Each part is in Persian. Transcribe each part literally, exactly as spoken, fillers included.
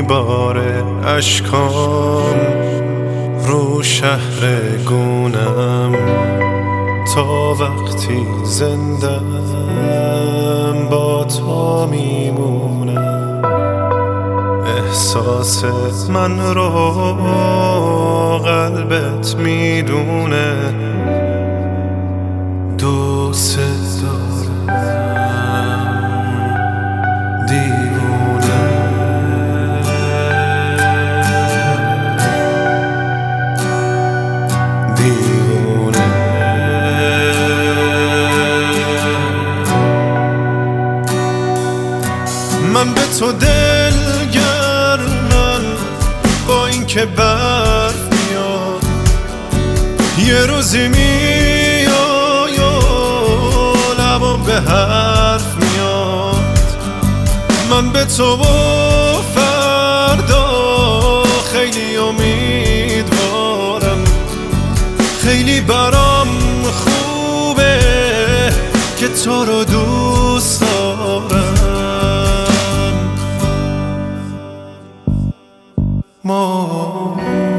میباره اشکام رو شهر گونم تا وقتی زندم با تو میمونم. احساس من رو قلبت میدونه، دوست دارم دیوونه. دیوونه من به تو دلگرمم، با این که برف میاد یه روزی میای و لبم به حرف میاد. من به تو و فردا خیلی امیدوارم، خیلی برام خوبه که تو رو دوست دارم. ما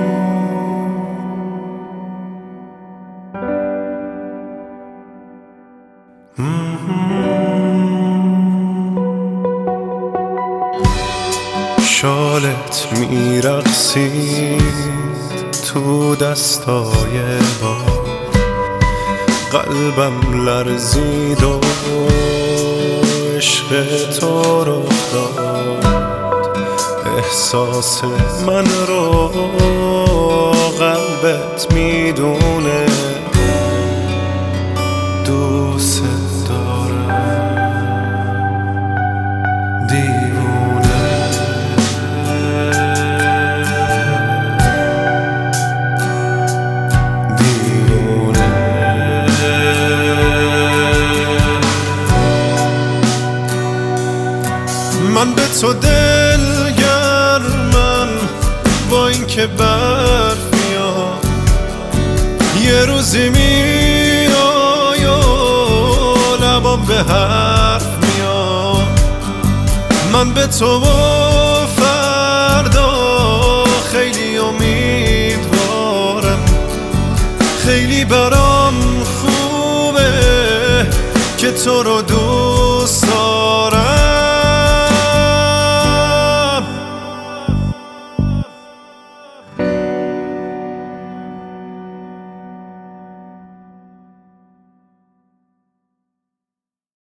شالت میرقصید تو دستای باد، قلبم لرزید و عشق تو رو داد. احساس من رو قلبت میدونه، دوست دارم دیوونه. دیوونه من به تو دلگرمم، با این که برف میاد یه روزی میای و لبم به حرف میاد. من به تو و فردا خیلی امیدوارم، خیلی برام خوبه که تو رو